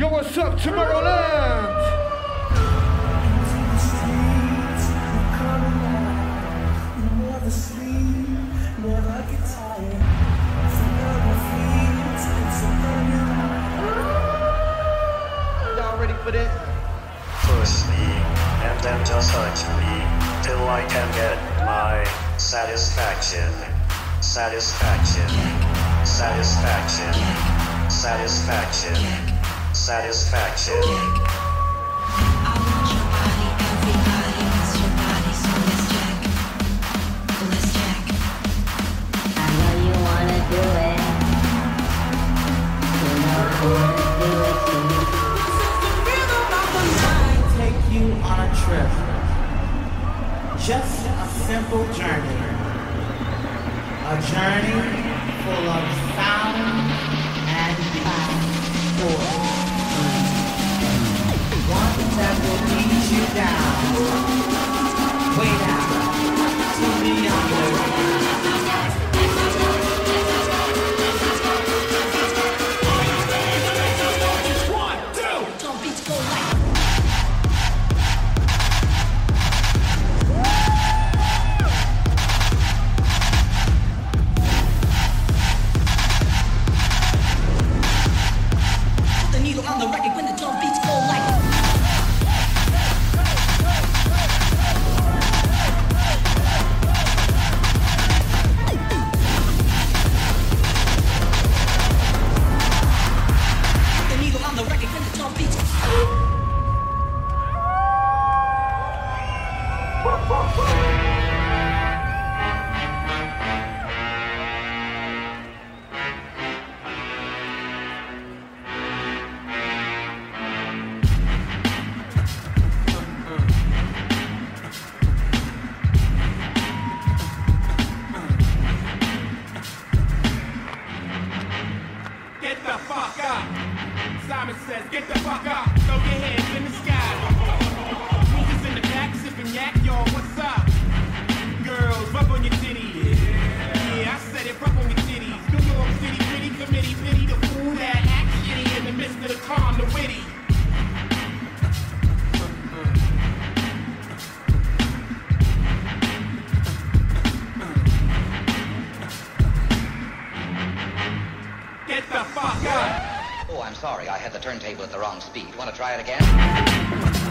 Yo, what's up, Tomorrowland? Never sleep, never get tired. Y'all ready for this? Push me, and then just touch me, till I can get my satisfaction. Satisfaction. Satisfaction. Satisfaction. Satisfaction. I want your body, everybody wants your body, so let's check. Let's check. I know you wanna do it. You know you wanna do it to me. Take you on a trip. Just a simple journey. A journey full of sound and thought. One that will lead you down, way down, to the underground. Drum beats go like. Put the needle on the record when the drum beats go like. Put the needle on the record when the drum beats. Get the fuck up. Simon says, get the fuck up. Throw your hands in the sky. Niggas in the back sipping yak, y'all, what's up? Girls, rub on your titties. Yeah, I said it, rub on your titties. New York City, pretty committee, pity the fool that act shitty in the midst of the calm, the witty. Get the fuck up. Oh, I'm sorry. I had the turntable at the wrong speed. Want to try it again?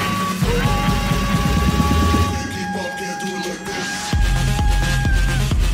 Keep up, can't do it like this.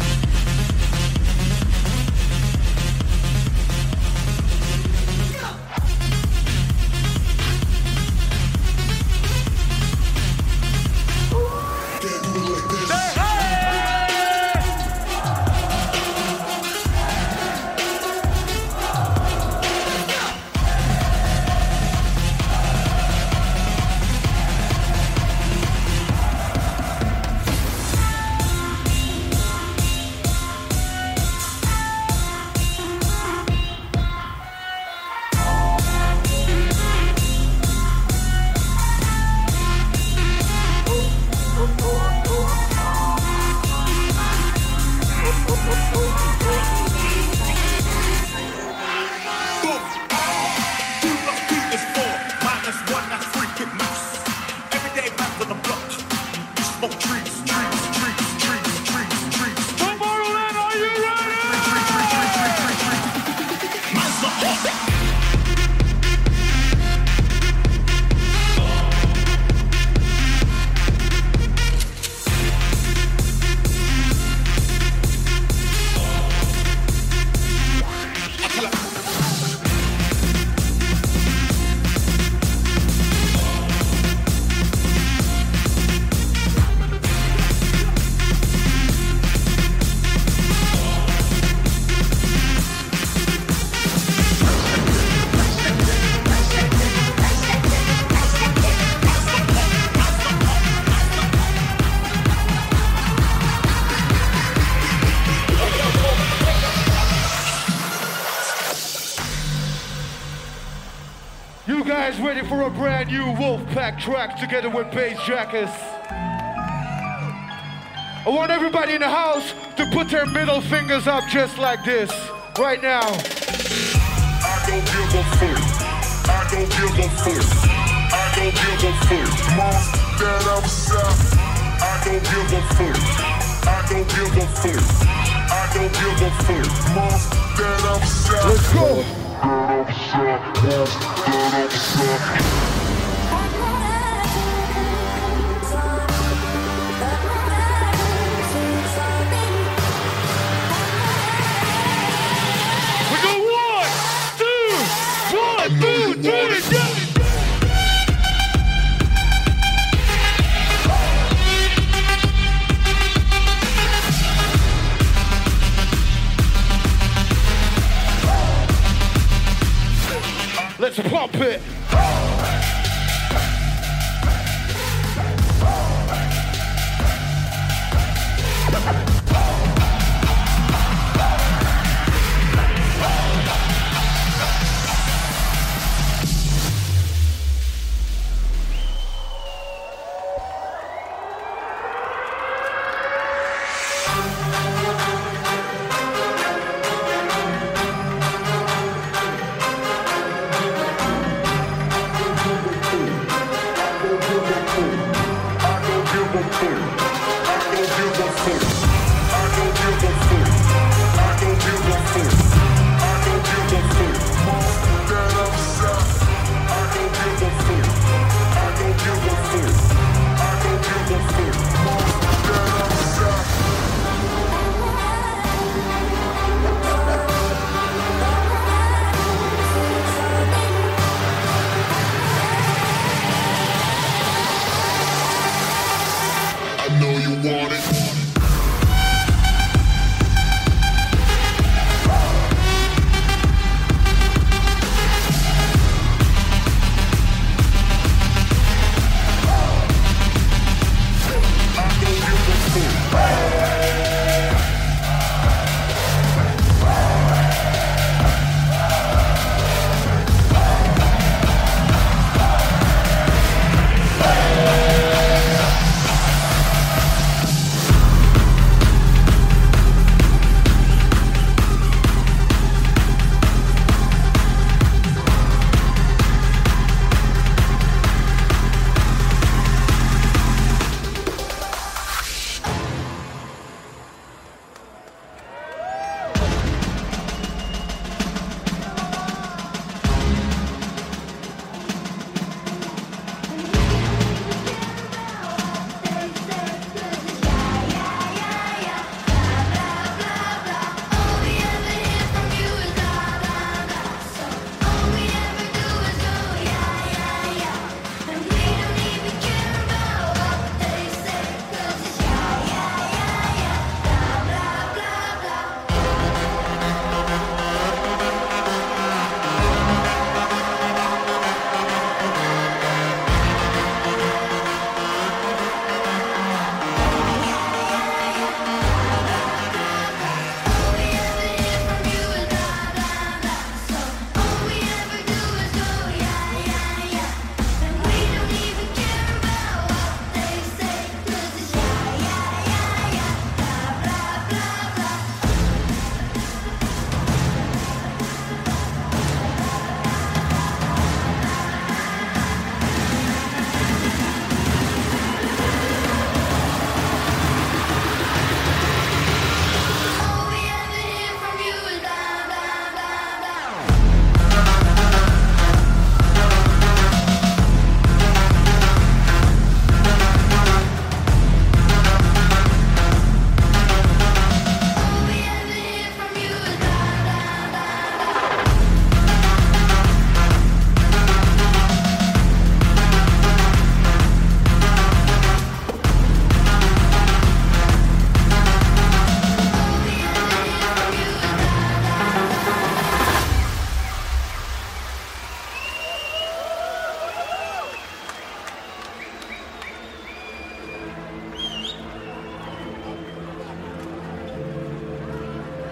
guys ready for a brand new Wolfpack track together with Bass Jackers? I want everybody in the house to put their middle fingers up just like this, right now. I don't give a fuck. I don't give a fuck. I don't give a fuck. Mom, Dad, I'm south. I don't give a fuck. I don't give a fuck. I don't give a fuck. Mom, Dad, I'm south. Let's go. We go 1, 2, 1, 2, 3, go. Let's pump it.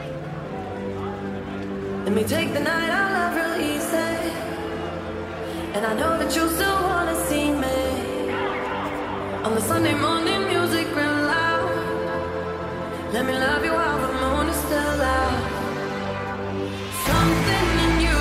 Let me take the night I love real easy. And I know that you still wanna see me on the Sunday morning music real loud. Let me love you while the moon is still out. Something in you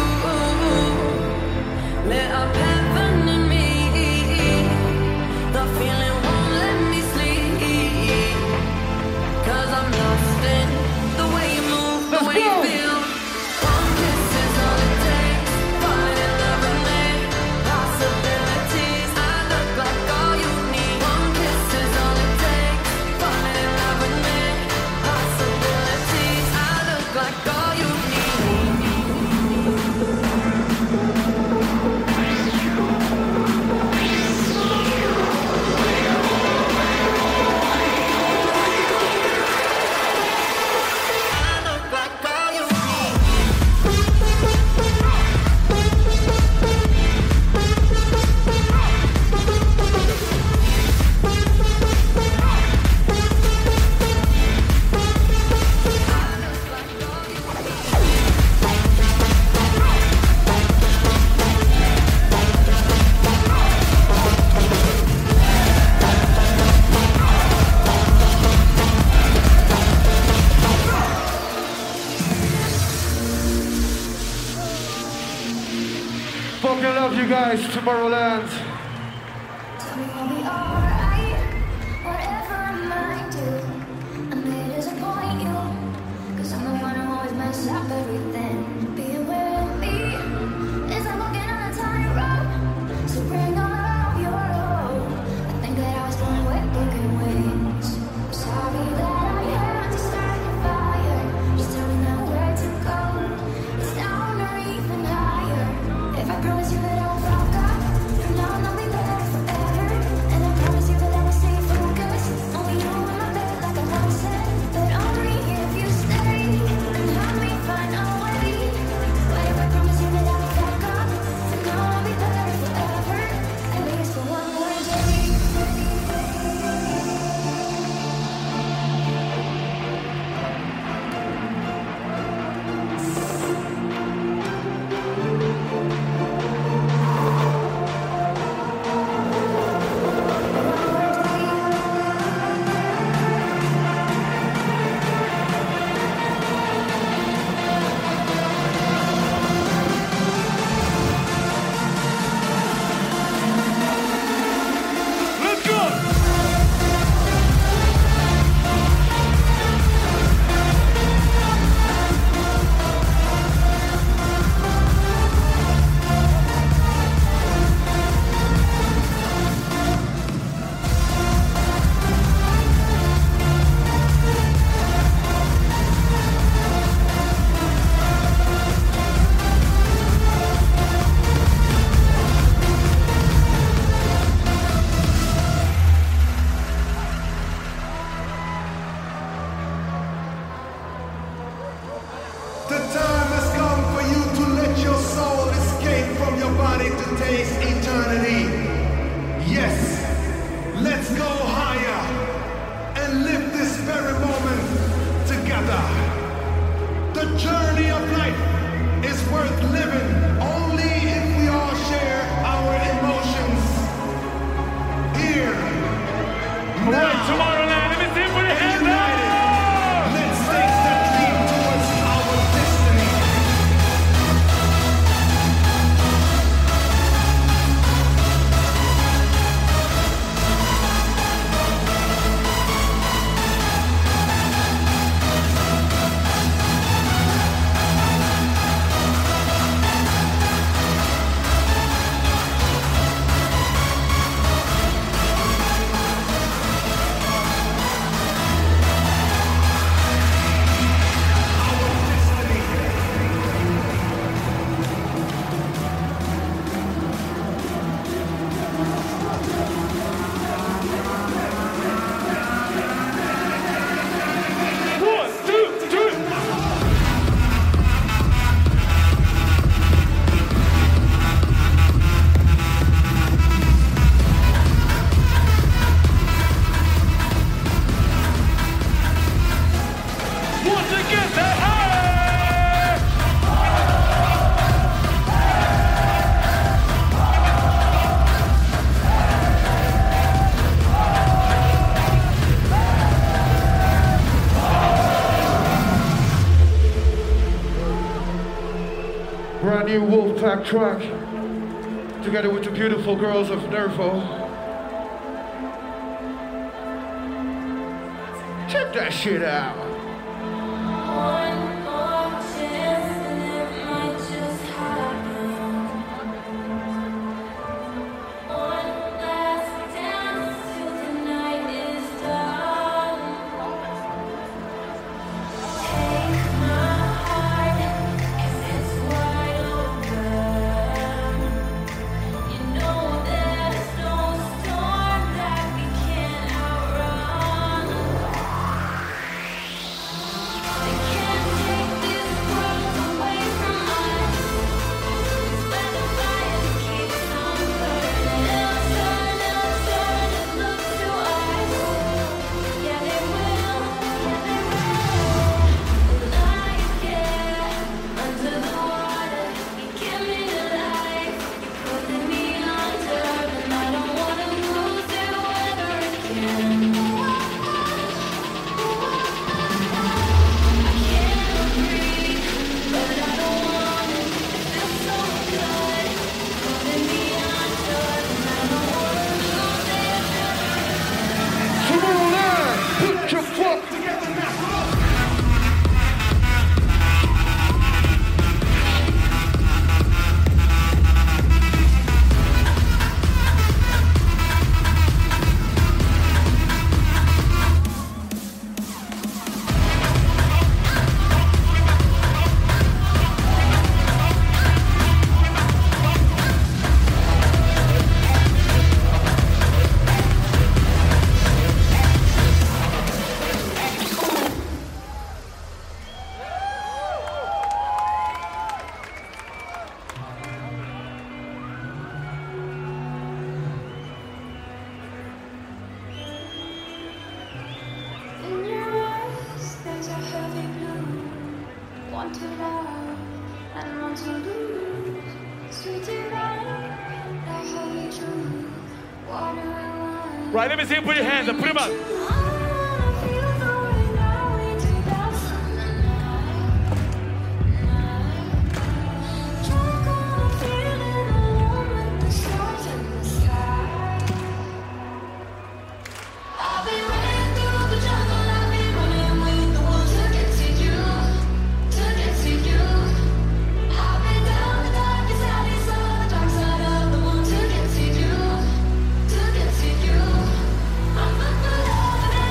lit up heaven in me. The feeling won't let me sleep, 'cause I'm lost in the way you move, the way you feel. One kiss is all it takes, falling in love with me. Possibilities, I look like all you need. One kiss is all it takes, falling in love with me. Possibilities, I look like all you need. Fucking love you guys, Tomorrowland. Tell me I'll be alright, whatever I might do. I may disappoint you, 'cause I'm the one who always messes up everything. Being with me is like walking on a tightrope, so bring all your hope. I think that I was born with broken wings. I'm sorry that I had to start the fire. Just tell me now where to go. It's down or even higher. If I promise you that I'll fuck up, from now on I'll be better forever. And I promise you that I will stay focused. Only you in my bed like I once said. But only if you stay and help me find a way. But if I promise you that I'll fuck up, from now on I'll be better forever. At least for one more day. Let's go! The time has come for you to let your soul escape from your body to taste eternity. Yes, let's go higher and live this very moment together. The journey of life is worth living only if we all share our emotions. Here, now, Tomorrowland, let me see for the hands united. Let's take that leap towards our destiny. new Wolfpack track, together with the beautiful girls of Nervo. Check that shit out. One more chance and it might just happen. One last dance till the night is done. Take my heart, 'cause it's wide open. You know there's no storm that we can't outrun. They can't take this world away from us. It's where the fire keeps on burning. They'll turn and look to us. Yeah, they will. When I get under the water, you give me the life. You're pulling me under, and I don't wanna lose you ever again. I can't breathe, but I don't want it. It feels so good, pulling me under, and I don't wanna lose it ever. Come on, man, put your foot. In your eyes, there's a heavy blue. Want to love and want to lose. Sweet divine, like heavy truth. Water and wine. Right, let me see you put your hands up. Put them up. I wanna feel the way now we 2009. Drunk on a feeling alone with the stars in the sky. I've been running through the jungle, I've been running with the wolves to get to you, to get to you. I've been down the darkest alleys on the dark side of the moon to get to you, to get to you. I'm but the love and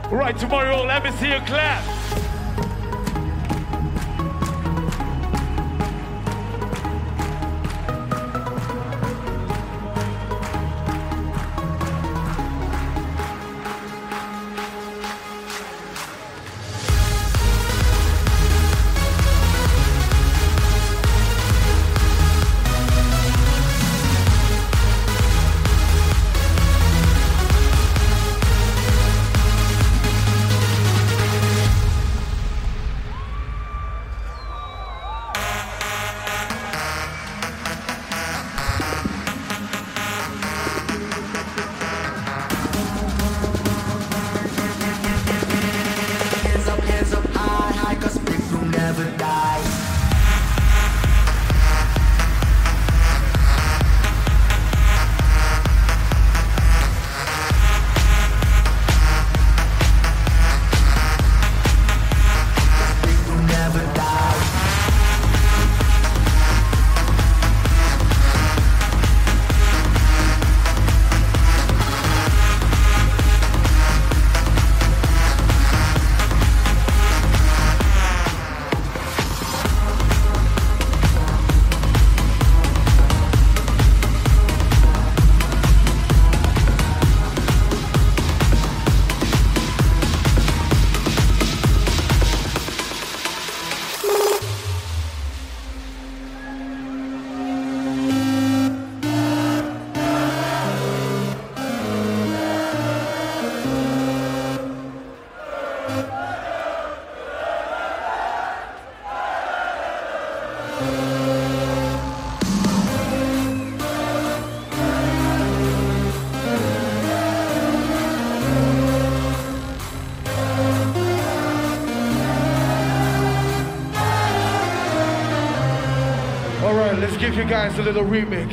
Right, tomorrow, let me see you clap. Let's give you guys a little remix.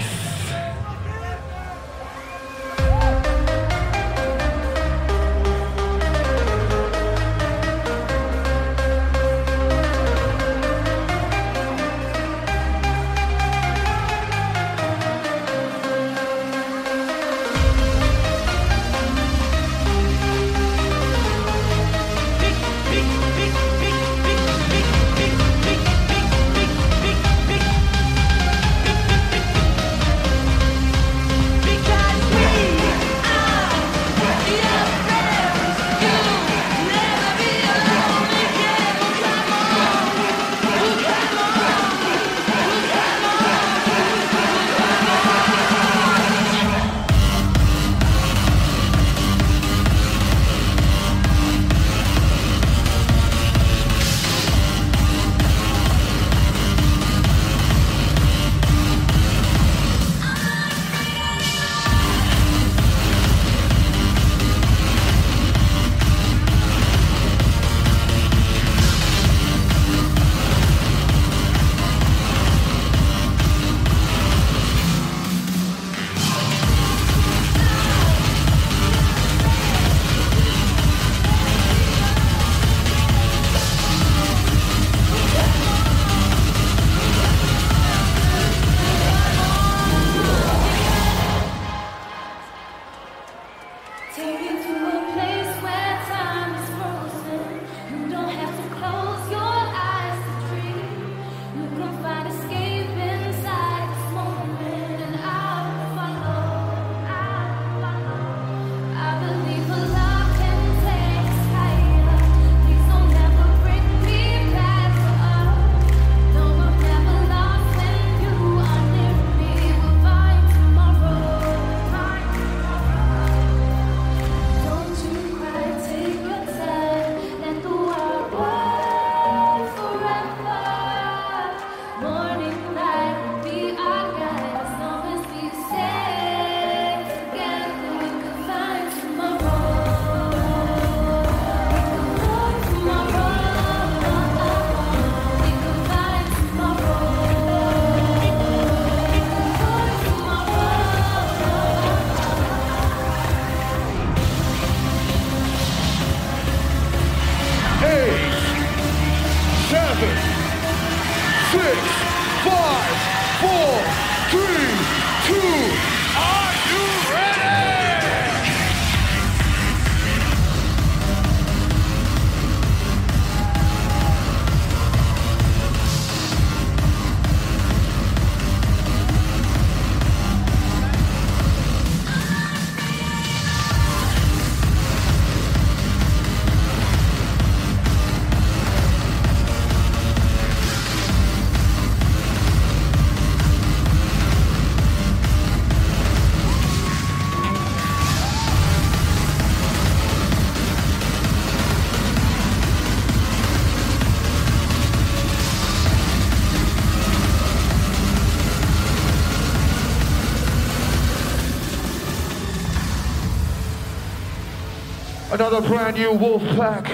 Another brand new wolf pack.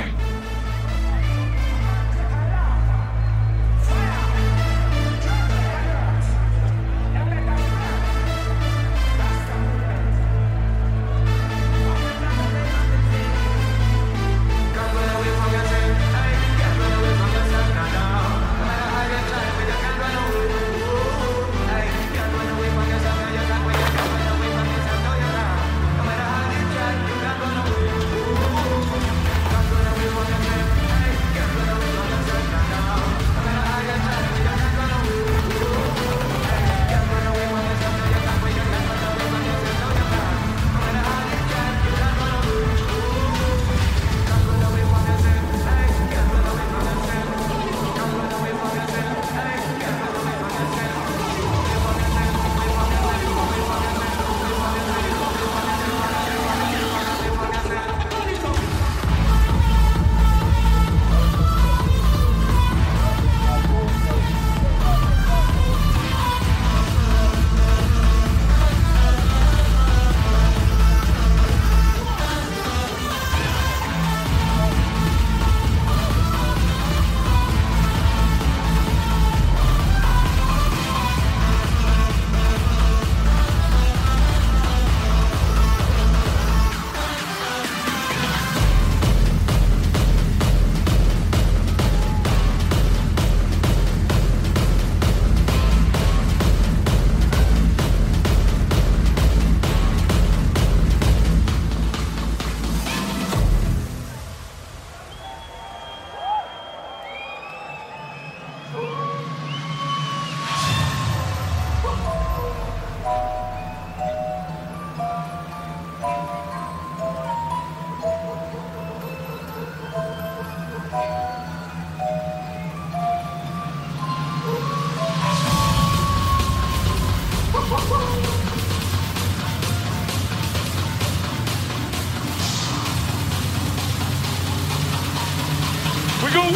We go 1,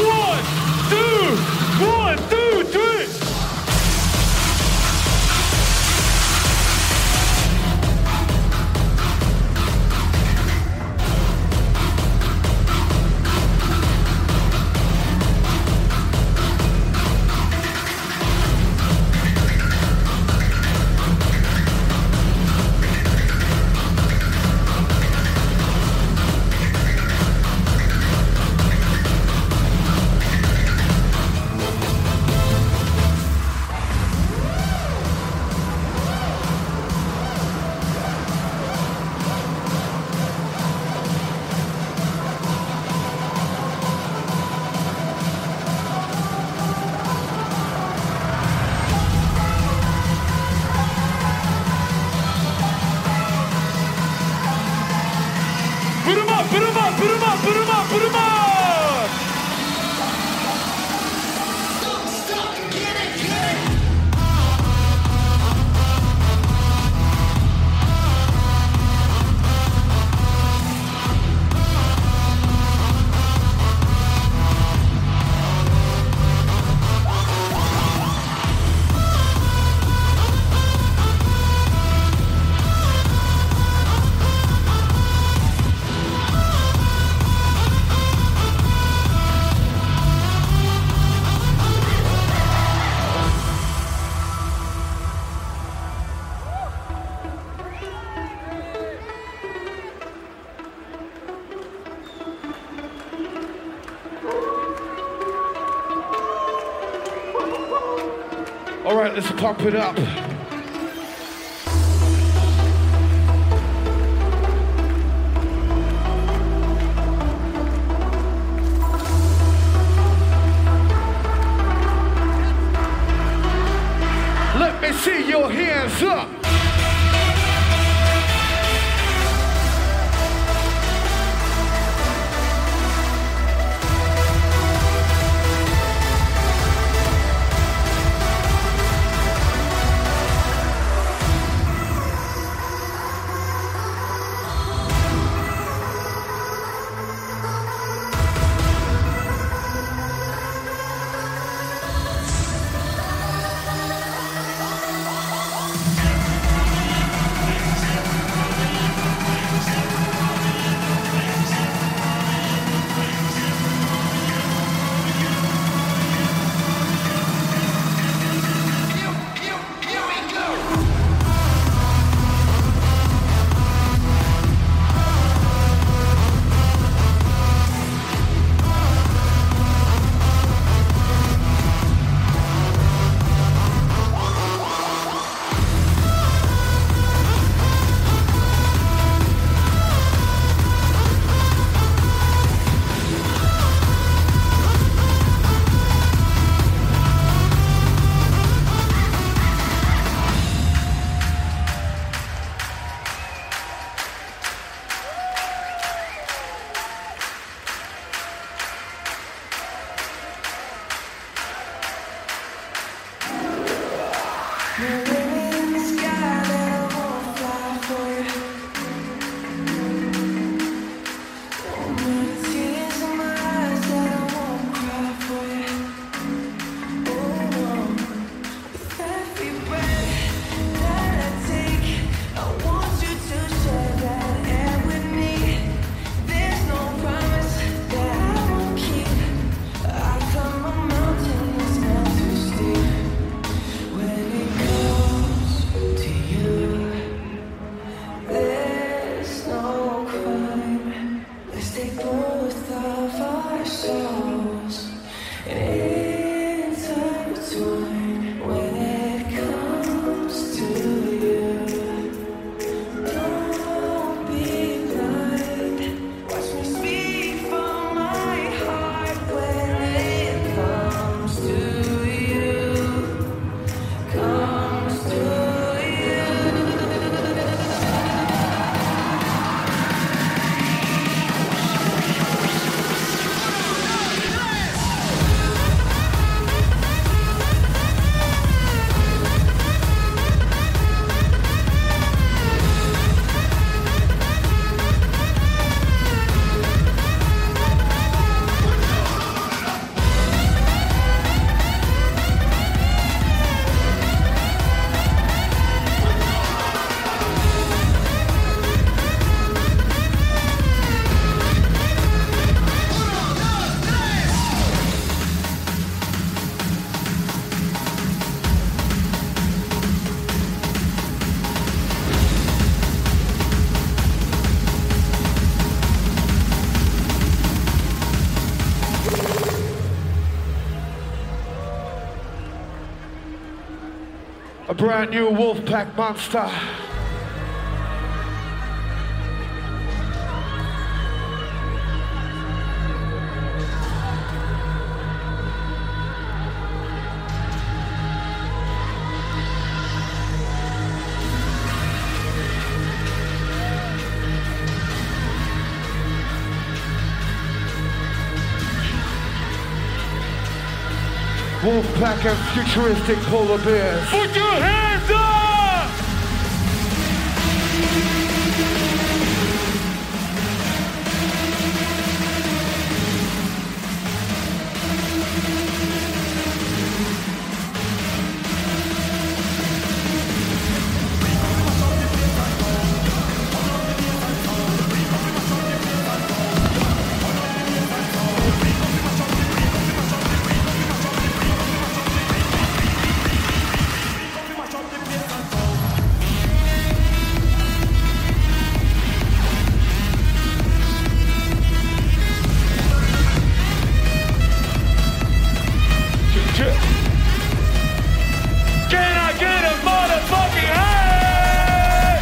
2, 1, 2, 3. Put 'em up, put 'em up, put 'em up, put 'em up, put 'em up! All right, let's pump it up. Let me see your hands up. brand new Wolfpack Monster. Wolfpack and futuristic polar bears. Put your hands up! Can I get a motherfucking hand?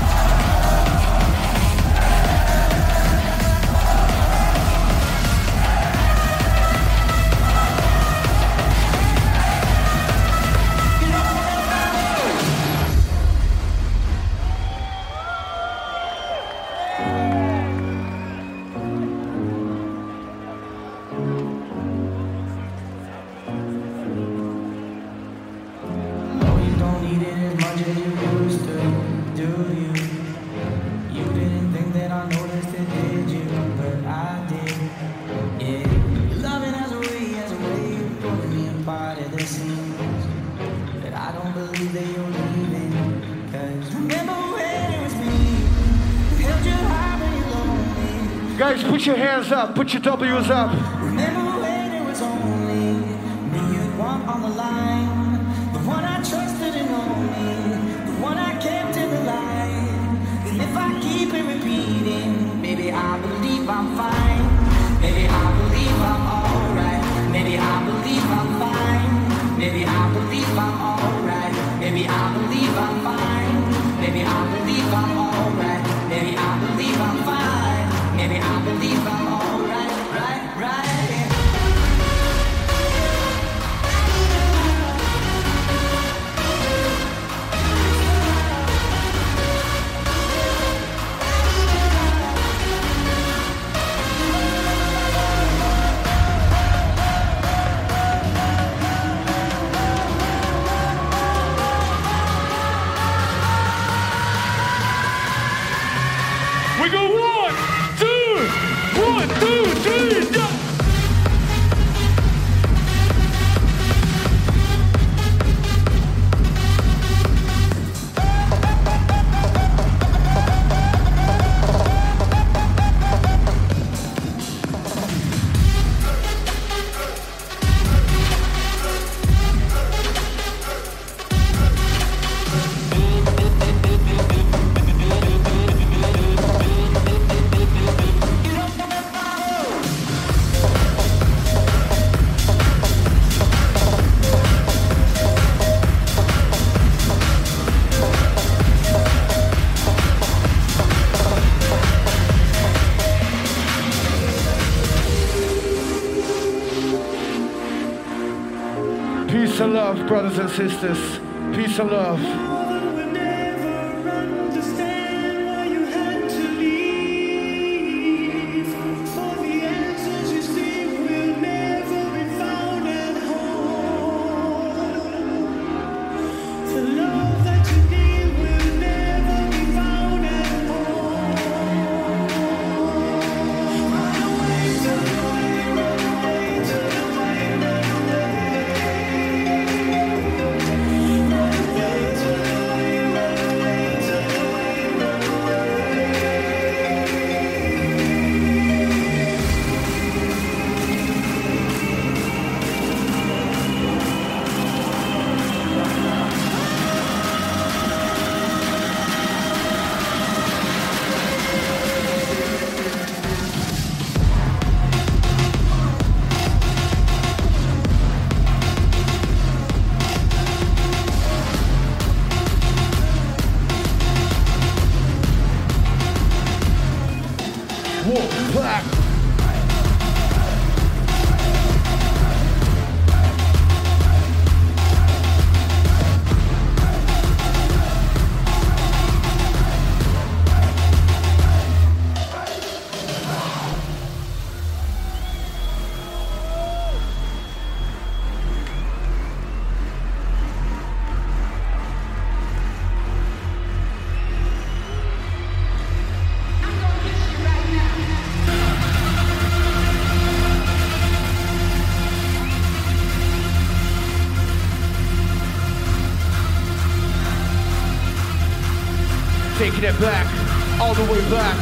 Guys, put your hands up, put your W's up. Remember when it was only me and one on the line, the one I trusted and only, the one I kept in the line. And if I keep it repeating, maybe I believe I'm fine. Maybe I believe I'm alright. Maybe I believe I'm fine. Maybe I believe I'm alright. Maybe I believe I'm fine. Maybe I believe I'm alright. Maybe I believe I'm fine. Maybe I believe I'm alright, right. We go 1, 2, 1, 2, 3, go! Peace and love, brothers and sisters. Peace and love. Thank you. Wolfpack. Taking it back, all the way back.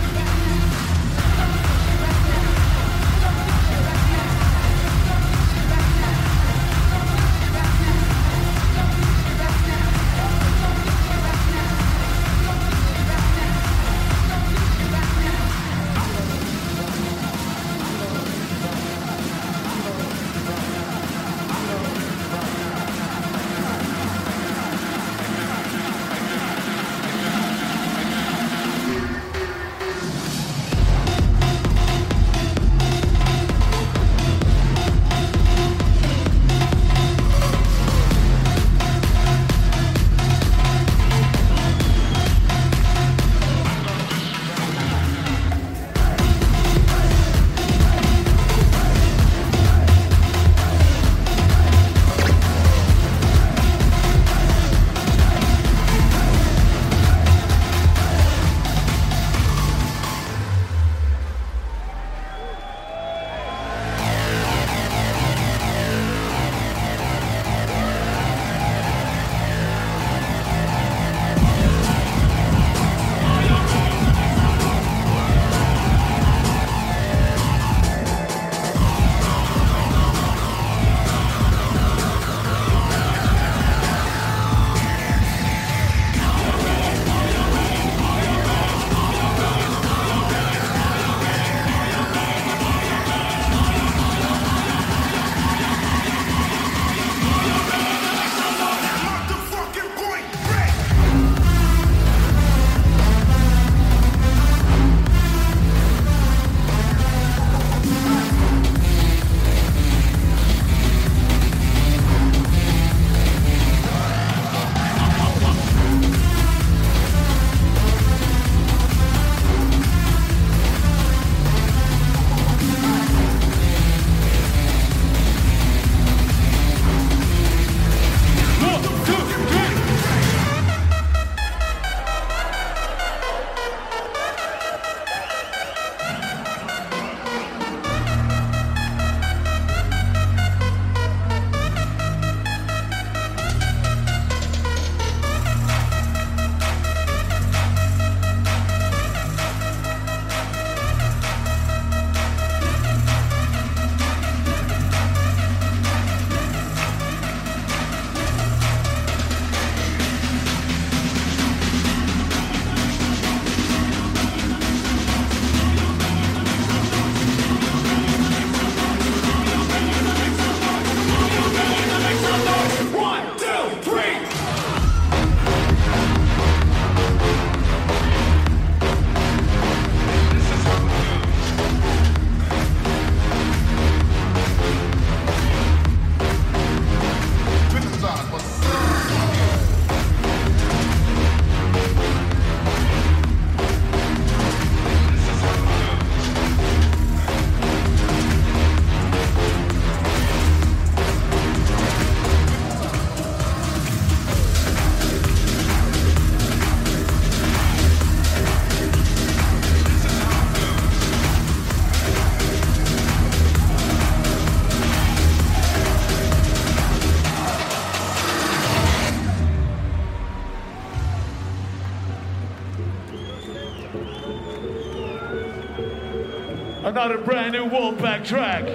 Another brand new Wolfpack track.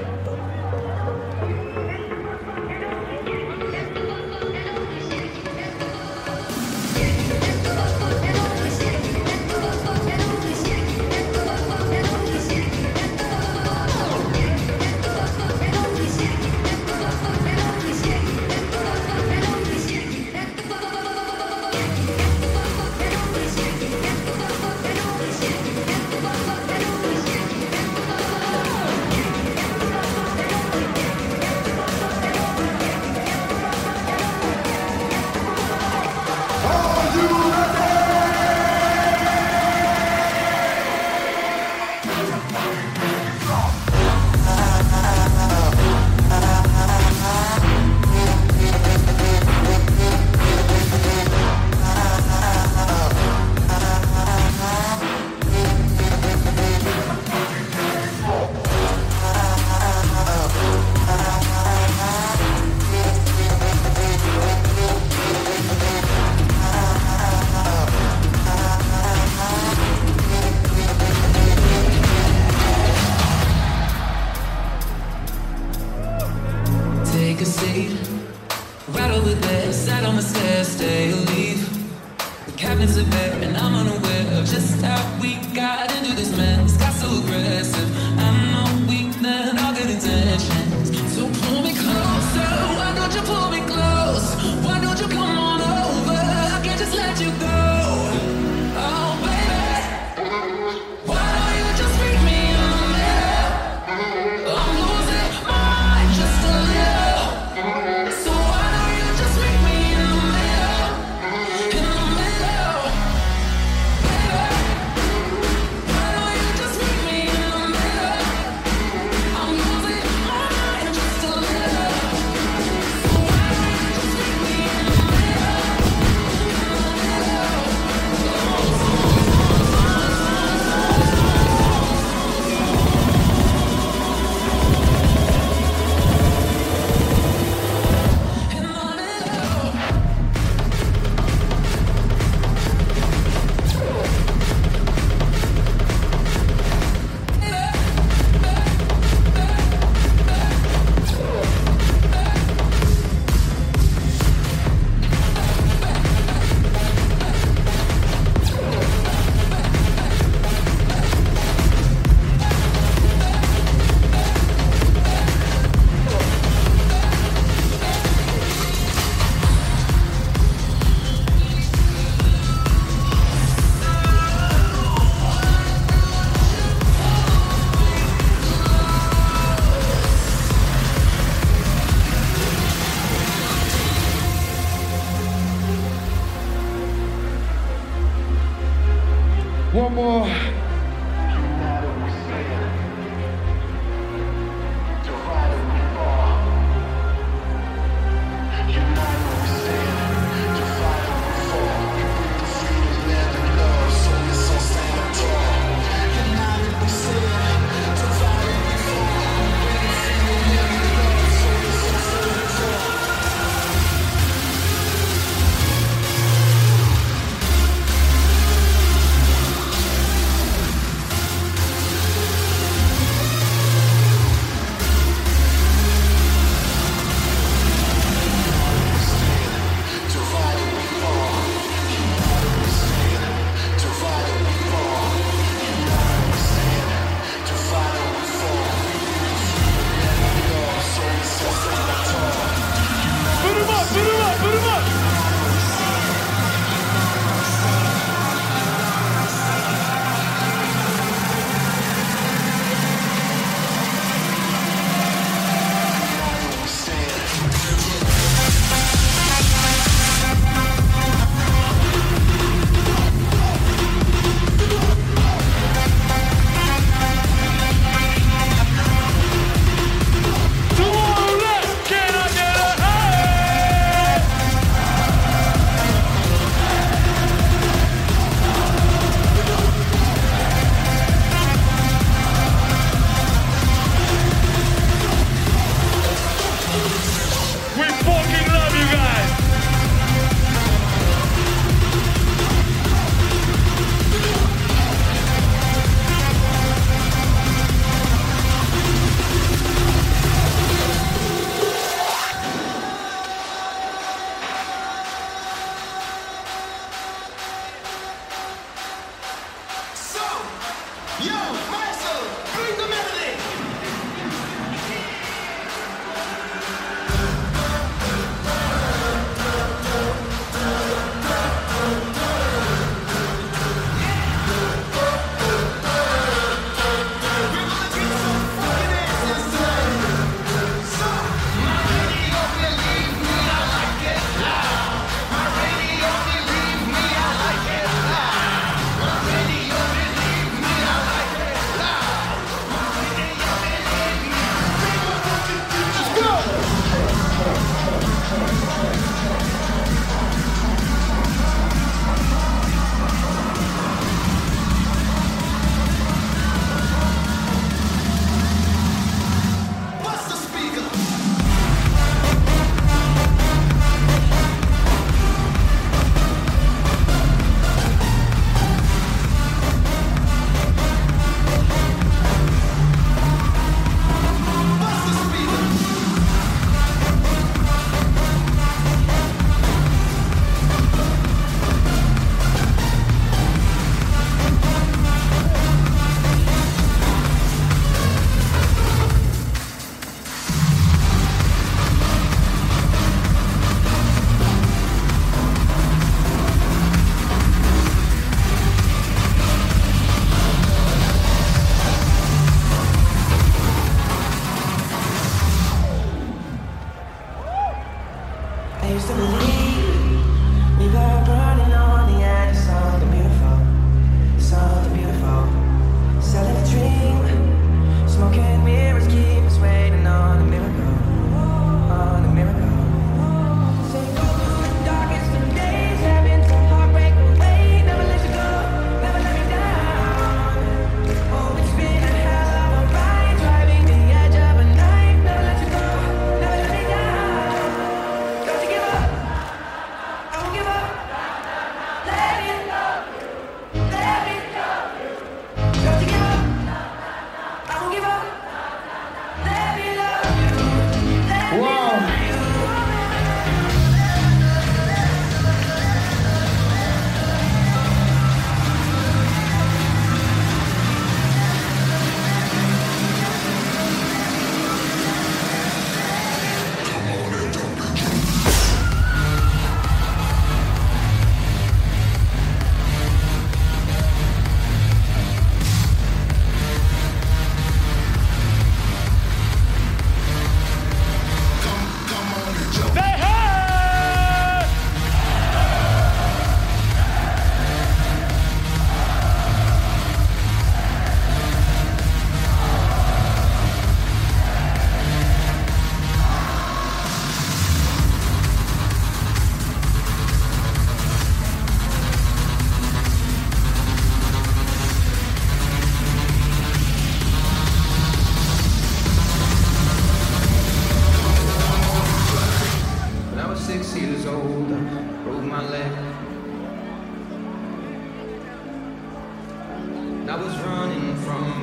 do this mess got so aggressive. I know weak then all good intentions. So pull me closer. Why don't you pull me close? Why don't you come on over? I can't just let you go. Oh baby, why don't you just meet me in the middle? I'm losing my mind just a little. So why don't you just meet me in the middle? In the middle, baby. Why don't you just meet me in the middle? I'm losing my mind just a little. So why don't you just meet me in the middle? One more.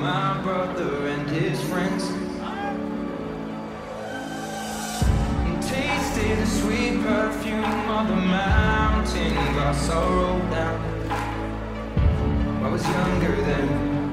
my brother and his friends. And tasted the sweet perfume of the mountain grass I rolled down. I was younger then.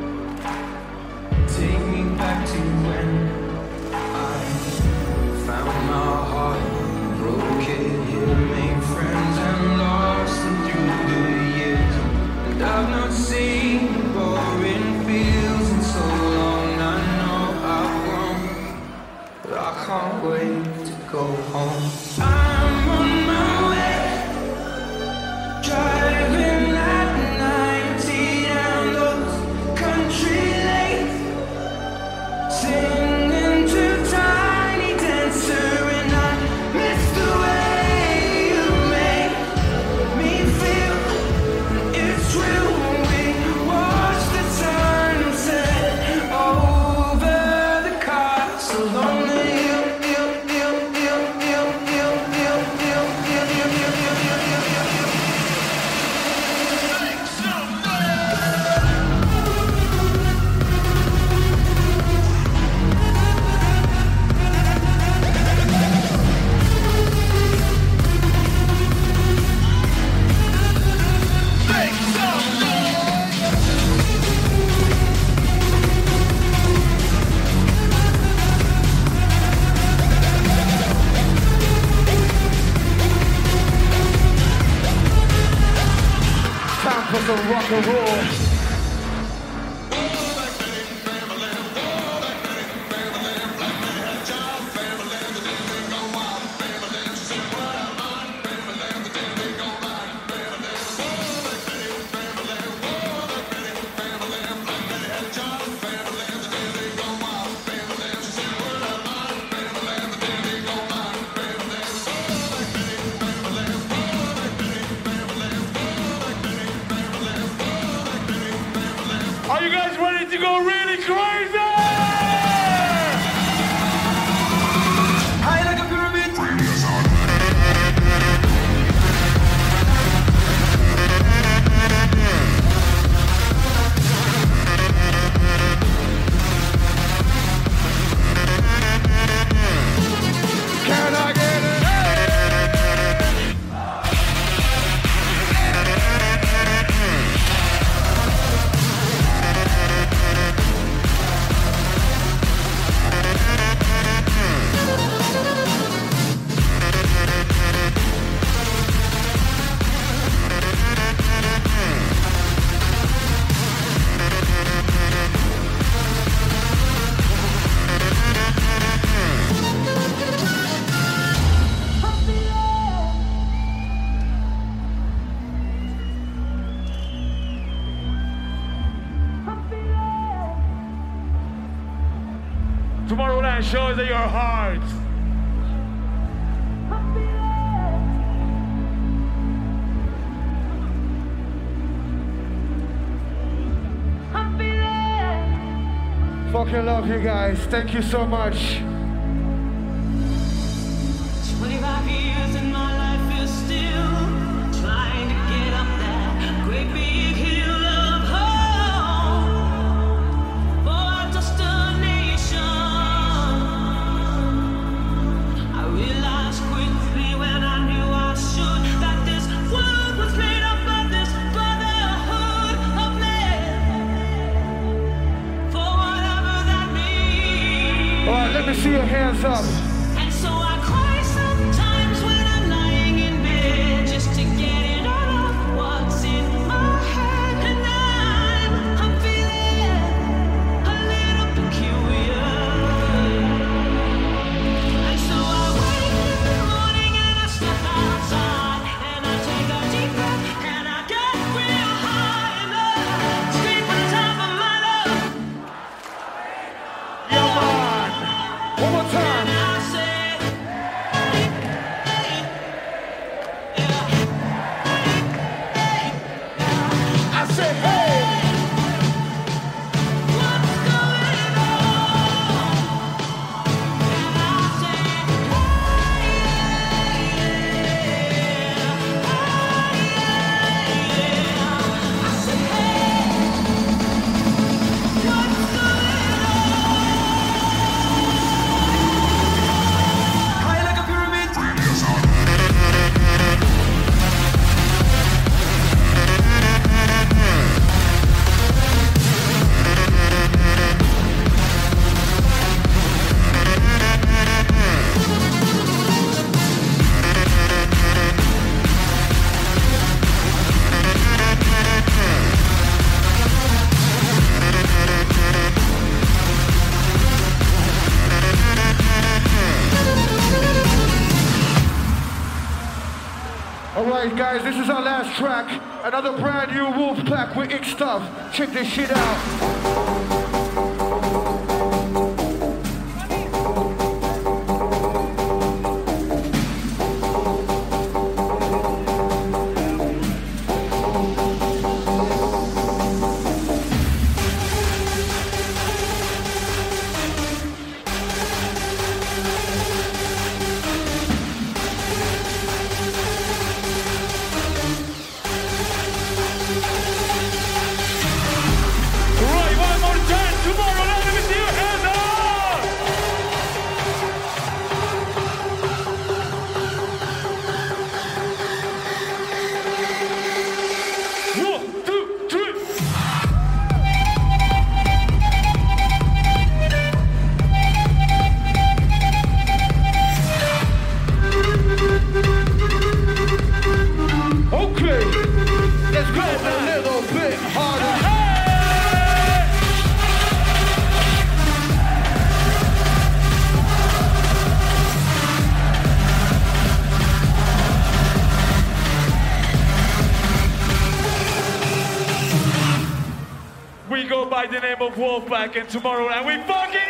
Take me back to when I found my heart, broke it, here, made friends and lost them through the years. And I've not seen boring fields in so long. I know I've grown, but I can't wait to go home. I'm on my way, driving at 90 down those country lanes, singing to Tiny Dancer, and I miss the way you make me feel. It's true, we watch the sunset over the castle on the hill. Time for some rock and roll. Are you guys ready to go really crazy? High like a pyramid. Can I get it? Tomorrowland shows at your heart. Fucking love you guys. Thank you so much. 25 years and my life is still trying to get up that great big hill of hope for our destination. I realized quickly when I knew I should that this world was made up of this brotherhood of men, for whatever that means. All right, let me see your hands up. And so I cry sometimes when I'm lying in bed just to get it out of what's in my head. And I'm feeling a little peculiar. And so I wake in the morning and I step outside and I take a deep breath and I get real high and I scream on top of my lungs. Yeah, man. One more time. guys, this is our last track. Another brand new Wolfpack with Ick stuff. Check this shit out. Right, one more time. Tomorrow, let me see your hands up. 1, 2, 3. Okay, let's go a little bit harder. We go by the name of Wolfpack, and tomorrow, and we fucking